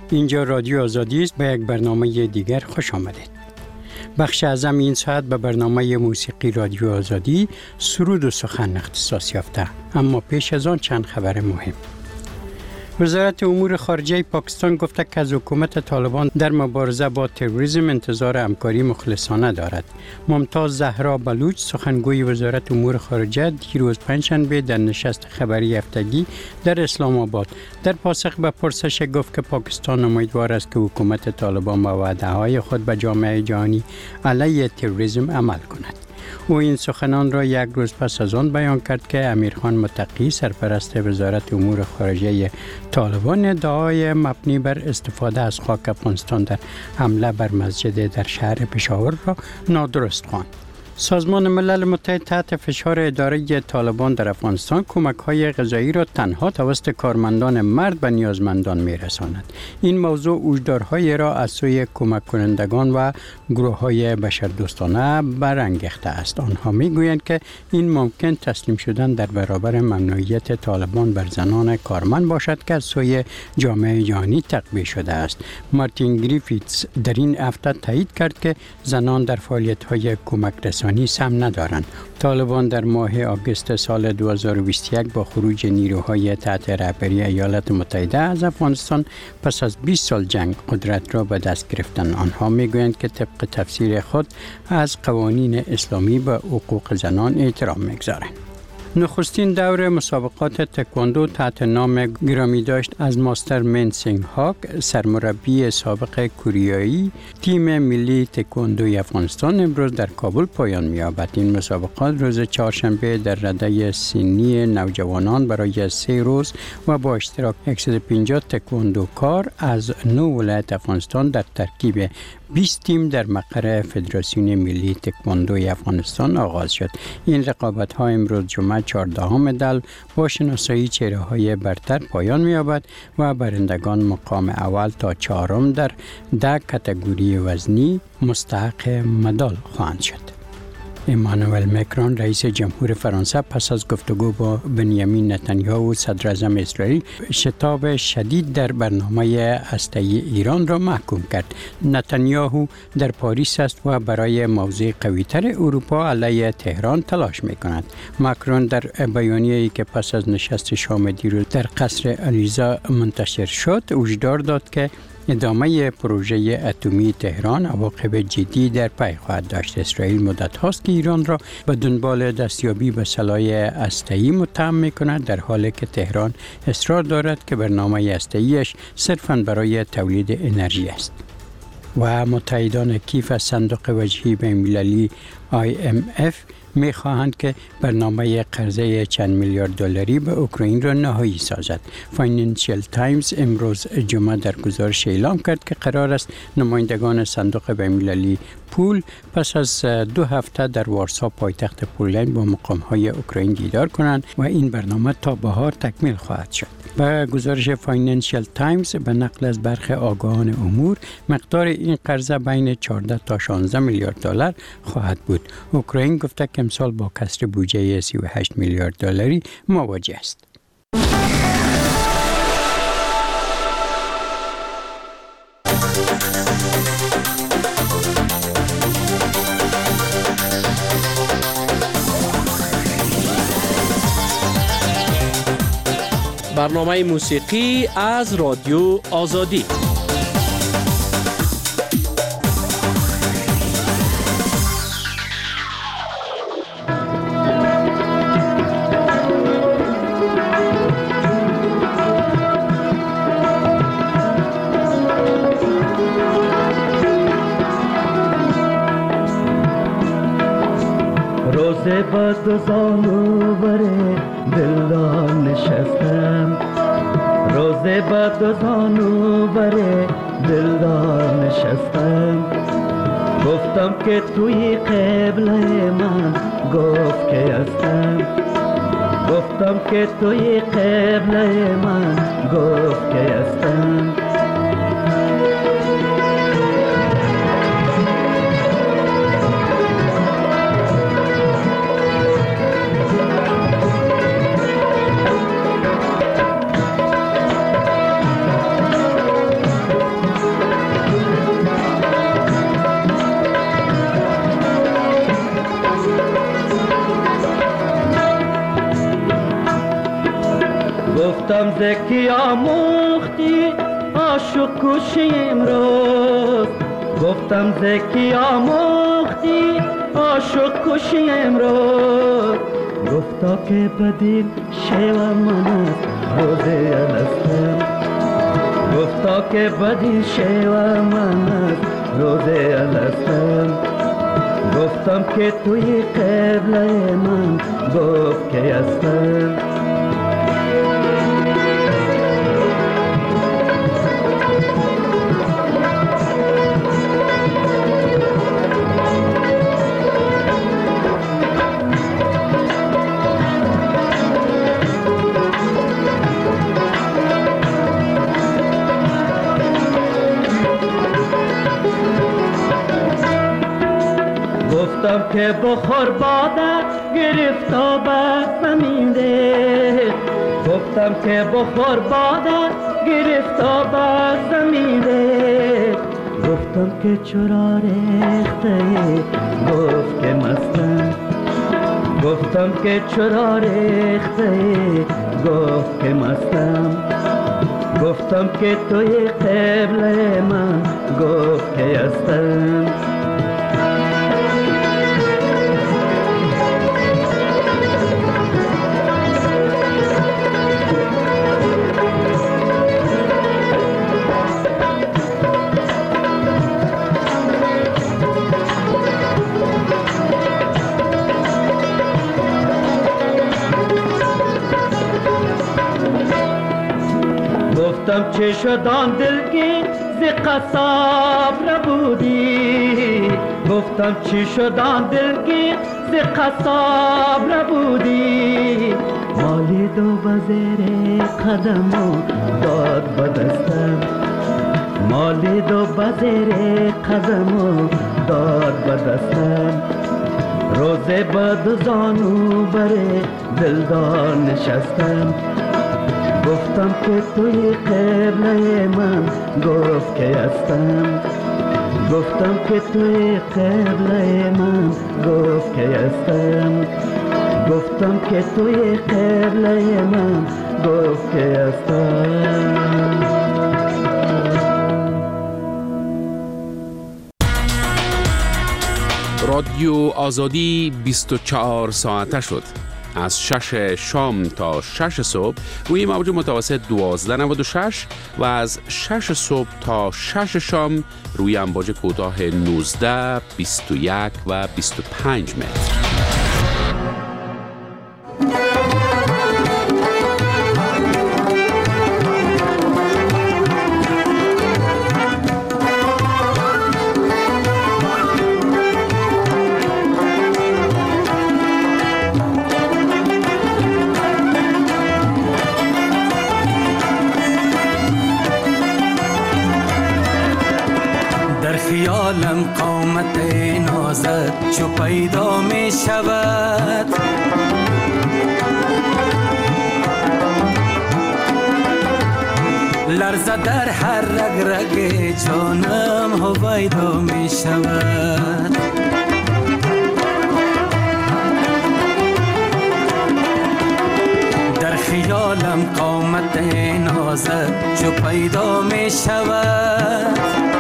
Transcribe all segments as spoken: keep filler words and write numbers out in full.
اینجا رادیو آزادی است. به یک برنامه دیگر خوش آمدید. بخش اعظم این ساعت به برنامه موسیقی رادیو آزادی سرود و سخن اختصاص یافته. اما پیش از آن چند خبر مهم. وزارت امور خارجه پاکستان گفته که از حکومت طالبان در مبارزه با تروریسم انتظار همکاری مخلصانه دارد. ممتاز زهرا بلوچ سخنگوی وزارت امور خارجه دیروز پنجشنبه در نشست خبری هفتگی در اسلام آباد در پاسخ به پرسش گفت که پاکستان امیدوار است که حکومت طالبان به وعده‌های خود به جامعه جهانی علیه تروریسم عمل کند. او این سخنان را یک روز پس از آن بیان کرد که امیرخان متقی سرپرست وزارت امور خارجه طالبان ادعای مبنی بر استفاده از خاک افغانستان در حمله بر مسجد در شهر پشاور را نادرست خواند. سازمان ملل متحد تحت فشار اداره طالبان در افغانستان کمک‌های غذایی را تنها توسط کارمندان مرد به نیازمندان می‌رساند. این موضوع هشدارهایی را از سوی کمک کنندگان و گروه‌های بشردوستانه برانگیخته است. آنها می‌گویند که این ممکن تسلیم شدن در برابر ممنوعیت طالبان بر زنان کارمند باشد که از سوی جامعه جهانی تقویه شده است. مارتین گریفیتس در این هفته تایید کرد که زنان در فعالیت‌های کمک رسانی سهم ندارند. طالبان در ماه آگوست سال دو هزار و بیست و یک با خروج نیروهای تحت رهبری ایالات متحده از افغانستان پس از بیست سال جنگ قدرت را به دست گرفتند. آنها میگویند که طبق تفسیر خود از قوانین اسلامی به حقوق زنان احترام میگذارند. نخستین دور مسابقات تکواندو تحت نام گرامی داشت از ماستر من سینگ هاک سرمربی سابق کوریایی تیم ملی تکواندوی افغانستان امروز در کابل پایان می‌یابد. این مسابقات روز چهارشنبه در رده سنی نوجوانان برای سه روز و با اشتراک صد و پنجاه تکواندوکار از نه ولایت افغانستان در ترکیب بیست تیم در مقر فدراسیون ملی تکواندوی افغانستان آغاز شد. این رقابت‌ها امروز جمعه چهاردهم دل با شناسایی چهره‌های برتر پایان می‌یابد و برندگان مقام اول تا چهارم در ده کاتگوری وزنی مستحق مدال خواهند شد. امانوئل مکرون رئیس جمهور فرانسه پس از گفتگو با بنیامین نتانیاهو صدر اعظم اسرائیل شتاب شدید در برنامه هسته‌ای ایران را محکوم کرد. نتانیاهو در پاریس است و برای موضع قوی‌تر اروپا علیه تهران تلاش می‌کند. مکرون در بیانیه‌ای که پس از نشست شام دیروز در قصر الیزا منتشر شد هشدار داد که ادامه پروژه اتمی تهران عواقب جدی در پی خواهد داشت. اسرائیل مدت هاست که ایران را به دنبال دستیابی به سلاح هسته‌ای متهم می‌کند، در حالی که تهران اصرار دارد که برنامه هسته‌ایش صرفاً برای تولید انرژی است. و متحدان کیف از صندوق وجهی بین‌المللی آی ام اف می خواهند که برنامه قرضه چند میلیارد دلاری به اوکراین را نهایی سازد. فاینانشل تایمز امروز جمعه در گزارش اعلام کرد که قرار است نمایندگان صندوق بین‌المللی پول پس از دو هفته در وارسا پایتخت پولند با مقام‌های اوکراین دیدار کنند و این برنامه تا بهار تکمیل خواهد شد. با گزارش فاینانشل تایمز به نقل از برخی آگاهان امور مقدار این قرضه بین چهارده تا شانزده میلیارد دلار خواهد بود. اوکراین گفته که امسال با کسر بودجه سی و هشت میلیارد دلاری مواجه است. برنامه موسیقی از رادیو آزادی. روز بعد زانو بره دلدار نشستم، روز بعد زانو بره دلدار نشستم، گفتم که توی قبله من گفت که هستم، گفتم که توی قبله من گفت که هستم. گفتم زکی آموختی عاشق کشی امروز، گفتم زکی آموختی عاشق کشی امروز. گفتا که بدین شیوه من است روزه الستم، گفتا که بدین شیوه من است روزه الستم. گفتم که توی قبله من گفت که هستم. گفتم که بخور باده گرفتا به زمین ده، گفتم که بخور باده گرفتا به زمین ده. گفتم که چرا ریخته گفت که مستم، گفتم که چرا ریخته گفت که مستم. گفتم که توی قبله من گفت که هستم. گفتم چه شدان دلگی ز قصاب نبودی، گفتم چه شدان دلگی ز قصاب نبودی. مالی دو بزیر قدمو داد بدستم، مالی دو بزیر قدمو داد بدستم. روزه بد زانو بره دلدار نشستم. گفتم که توی قبله من گفت که هستم، گفتم که توی قبله من گفت که هستم، گفتم که توی قبله من گفت که هستم. رادیو آزادی بیست و چهار ساعته شد. از شش شام تا شش صبح روی موج متوسط دوازده نود و شش و از شش صبح تا شش شام روی امواج کوتاه نوزده، بیست و یک و بیست و پنج متر. خیالم قامت نازت چو پیدا می شود، لرزه در هر رگ رگ جانم هویدا می شود. در خیالم قامت نازت چو پیدا می شود،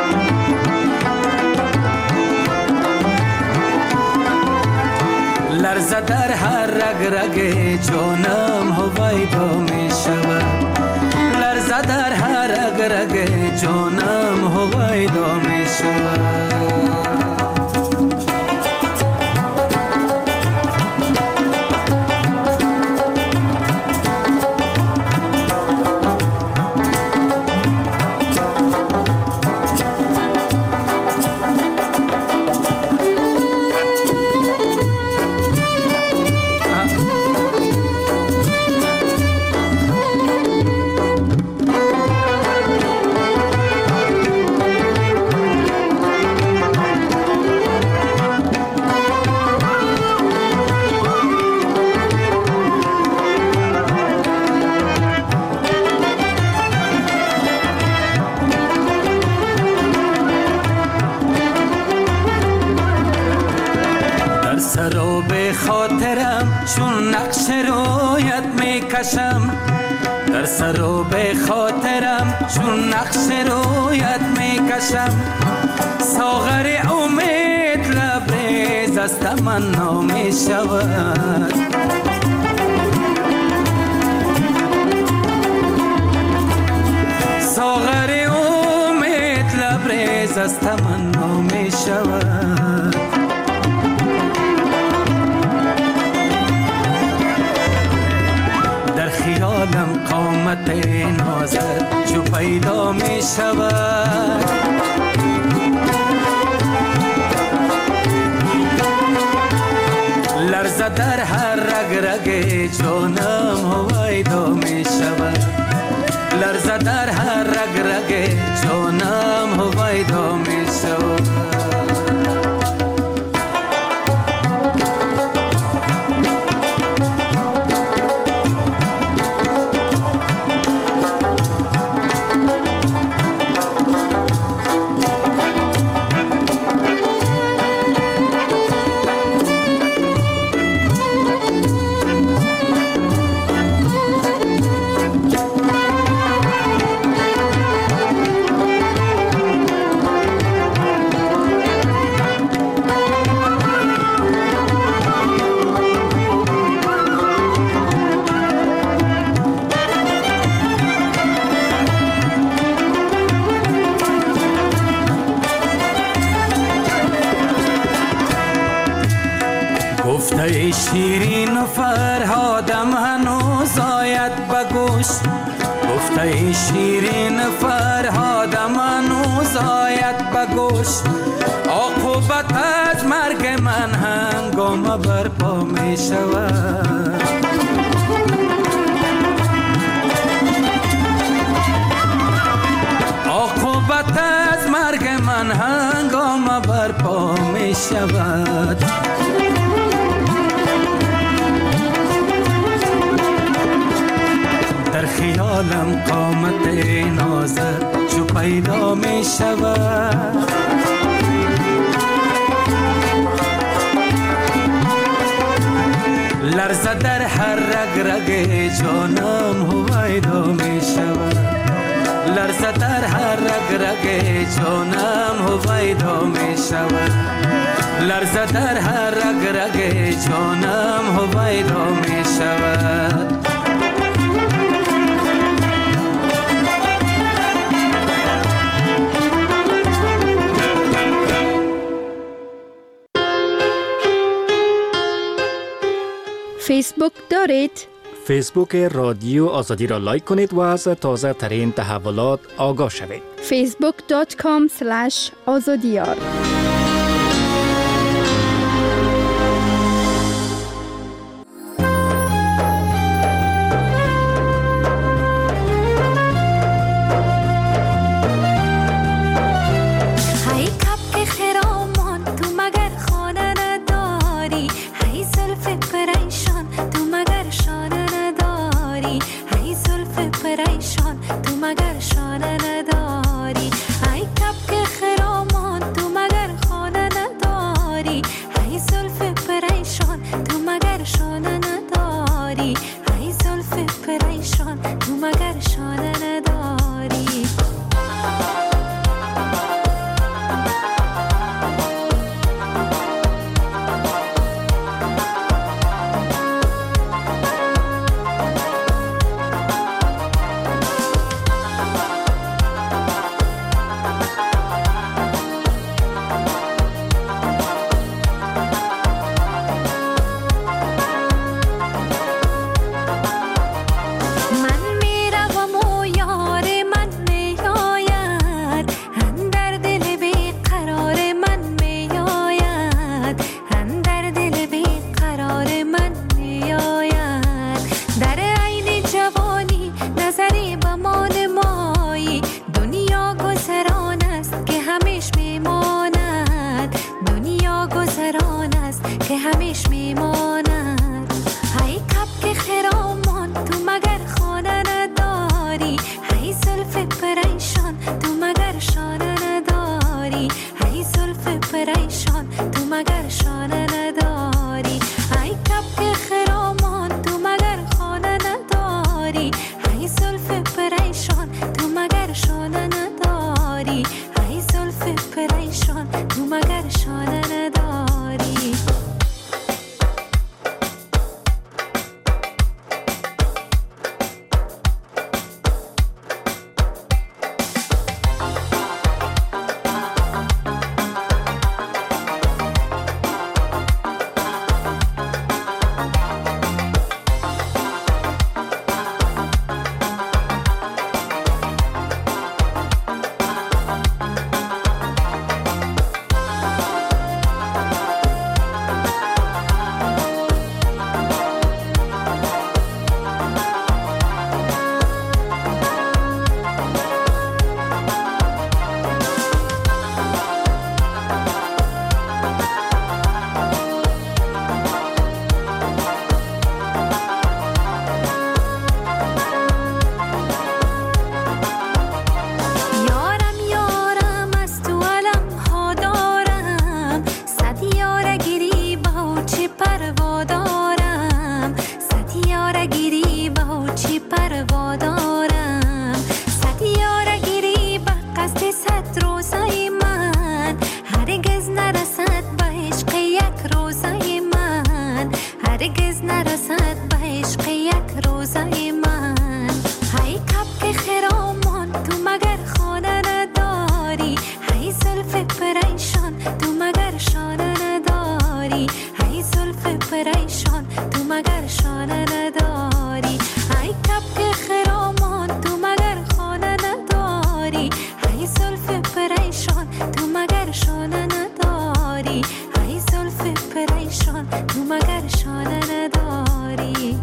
لرزه در هر رگ رگ جانم هویدا می شود، لرزه در هر رگ رگ جانم هویدا می شود. خاطرم چون نقش رویت می کشم، در سر و به خاطرم چون نقش رویت میکشم ساغر امید لبریز از تمنا میشود ساغر امید لبریز از تمنا میشود در خیالم قامت نازت جو پیدا می شود لرزه در هر رگ رگ جانم هویدا می شود لرزه در هر رگ رگ جانم هویدا می شود گفته شیرین و فرهادم هنوز آید بگوش گفته شیرین فرهادم هنوز آید بگوش عاقبت از مرگ من هنگام برپا می شود عاقبت از مرگ من هنگام برپا می شود در خیالم قامت نازت جو پیدا می شود لرزه در هر رگ رگ جانم هویدا می شود لرزه در هر رگ رگ جانم هویدا می شود لرزه در هر رگ رگ جانم هویدا می شود فیسبوک دارید؟ فیسبوک رادیو آزادی را لایک کنید و از تازه ترین تحولات آگاه شوید. فیسبوک دات کام اسلش آزادیار هرگز نرسد به عشق یک روزه من. هی کبک خرامان تو مگر خانه نداری، هی زلف پریشان تو مگر شانه نداری، هی زلف پریشان تو مگر شانه نداری، هی کبک خرامان تو مگر خانه نداری، هی زلف پریشان تو مگر شانه نداری، هی زلف پریشان تو مگر شانه نداری.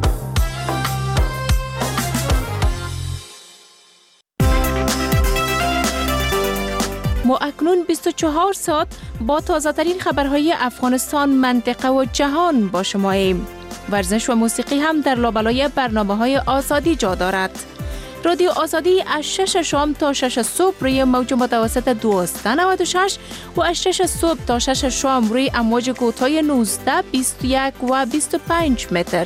ما اکنون بیست و چهار ساعت با تازه ترین خبرهای افغانستان، منطقه و جهان با شماییم. ورزش و موسیقی هم در لابلای برنامه های آزادی جا دارد. رادیو آزادی از شش شام تا شش صبح روی موج متوسط دویست و نود و شش و از شش صبح تا شش شام روی امواج کوتاه نوزده، بیست و یک و بیست و پنج متر.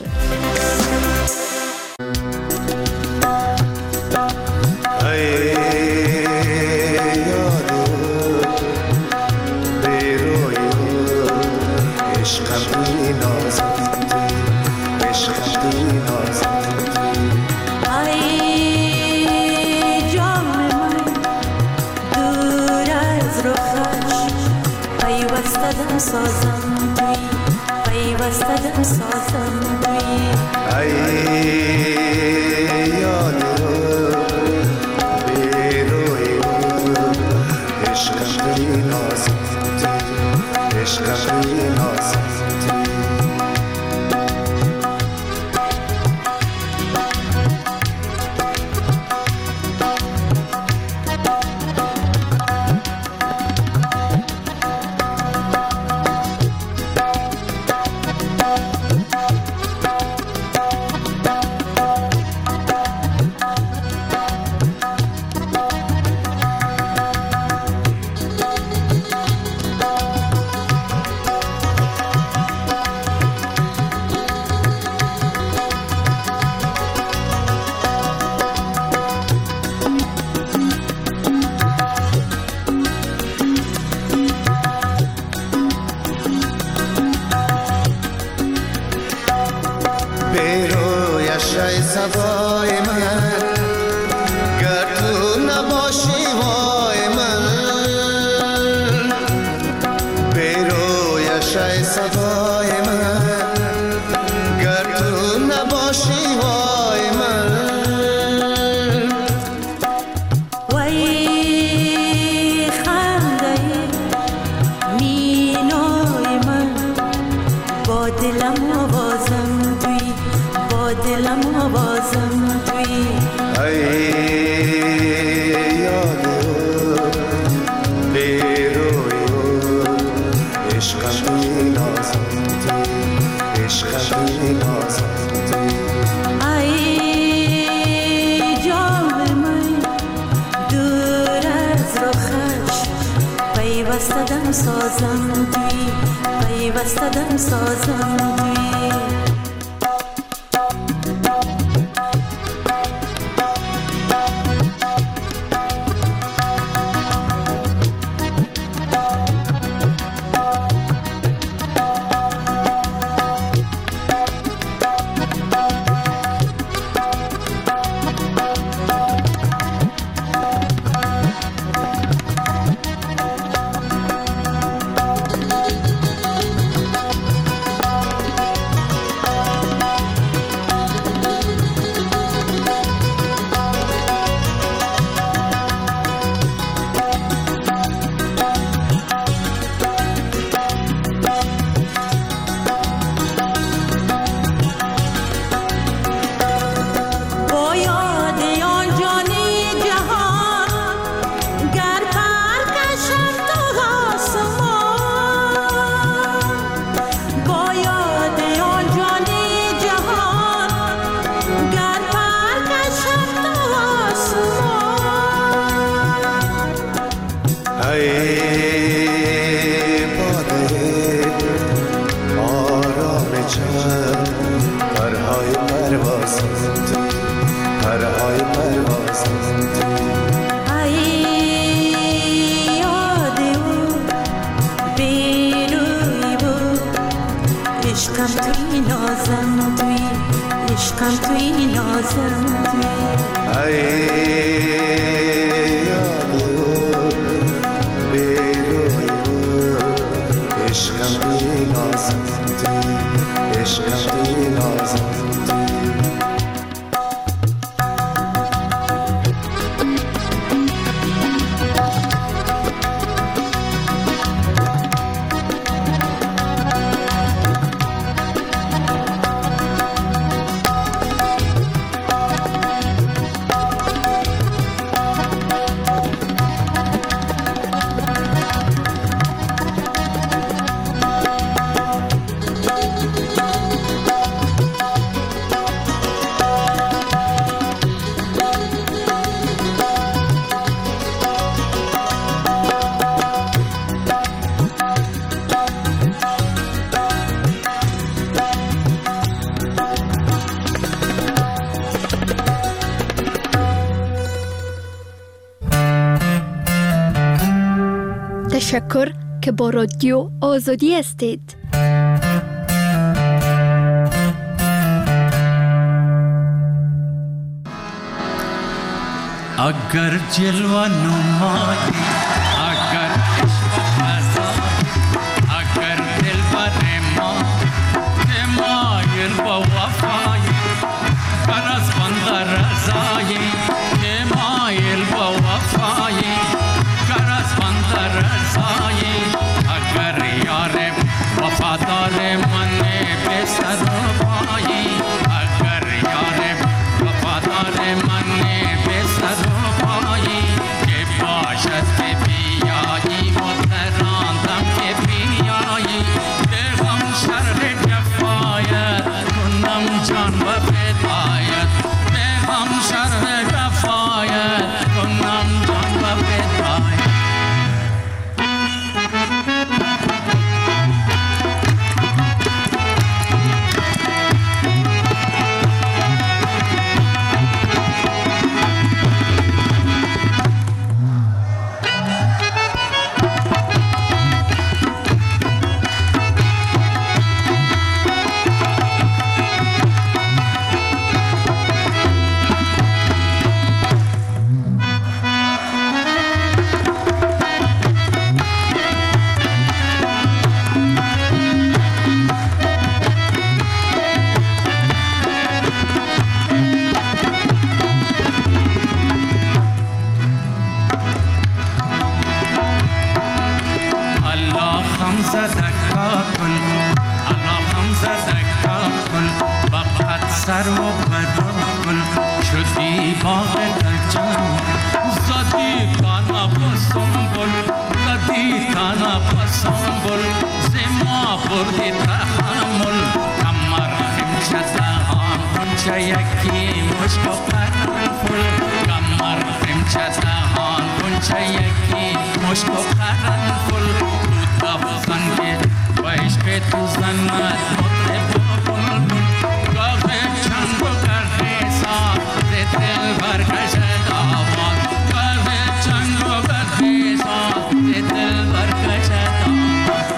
سازم توی پیوسته دم سازم توی ای یاد بیروی عشق توی نازم توی عشق توی نازم پیوسته دم سازم توی پیوسته دم سازم توی عشقم توی نازم توی عشقم توی نازم توی ای یادو بیرو عشقم توی نازم توی عشقم توی نازم توی تشکر که با رادیو آزادی هستید. اگر جلوه نمایی اگر عشق فضایی اگر دل بر ما که مایل با وفایی برز بند رضایی که مایل با وفایی برز بند رضایی اگر یار وفادار من به سر و پایی اگر یار وفادار من به سر و پایی که باشد که بیایی متراندم که بیایی به غم شرح جفایت کنم جان و فدایت به غم شرح جفایت کنم جان و فدایت سر و بداکن شدی باغ دلجم زدی کانا بسنبل زدی کانا بسنبل زما بردی تحمل کمر خمشت هم کنچه یکی مشک و قرنفل کمر خمشت هم کنچه یکی مشک و قرنفل تو دفزن که و عشق تو زند مطرب و بلبل دل برکشد آباد گاه چند و برخیزاد دل برکشد آباد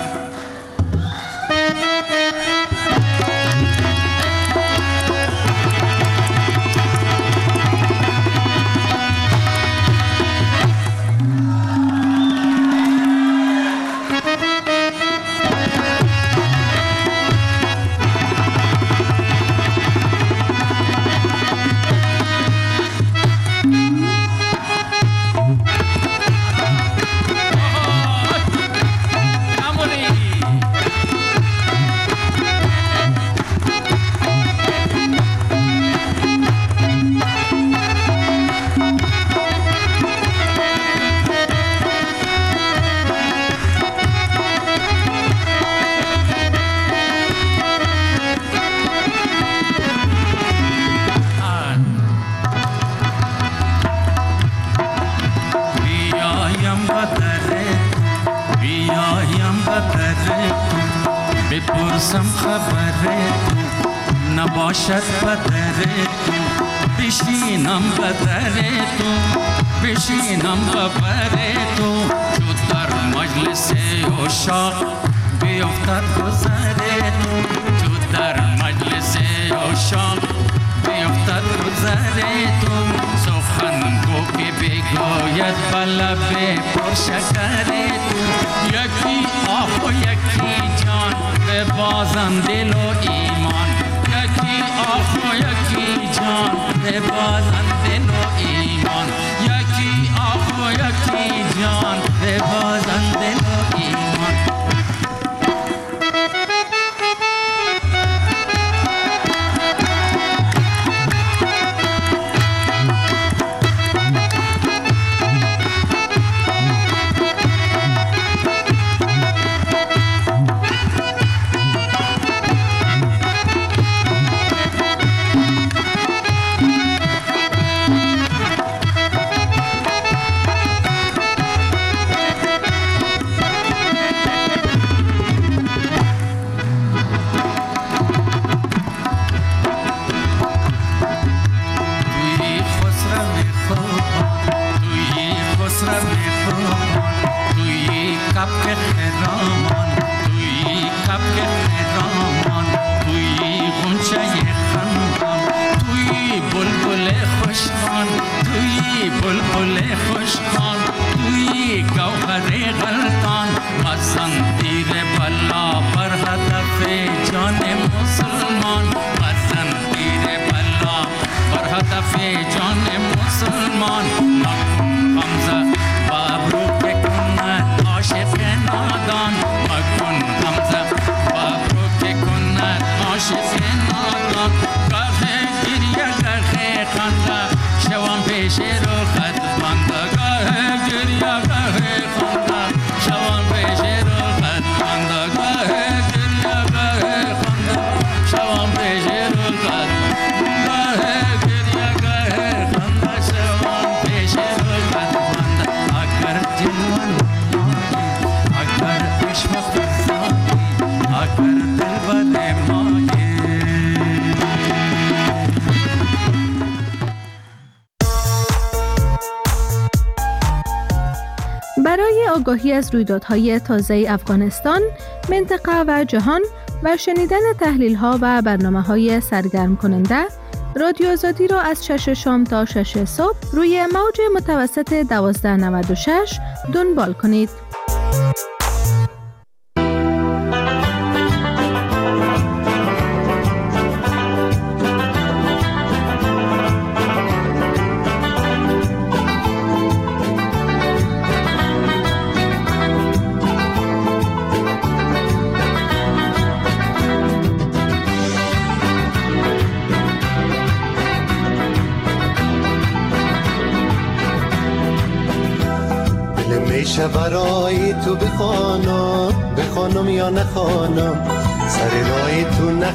بپرسم خبره تو نباشد بدره تو بشینم بدره تو بشینم ببره تو چو در مجلس عشاق بیفتد گذره تو چو در مجلس نظر تو سخن گو که بگوید بلب پر شکر تو یکی آه و یکی جان به بازم دل و ایمان یکی آه و یکی جان به بازم دل و ایمان یکی آه و یکی جان به بازم دل و ایمان برای آگاهی از رویدادهای تازه افغانستان، منطقه و جهان و شنیدن تحلیل‌ها و برنامه‌های سرگرم کننده، رادیو آزادی را از شش شام تا شش صبح روی موج متوسط دوازده نود و شش دنبال کنید. برای تو بخوانم بخوانم یا نخوانم سر رای تو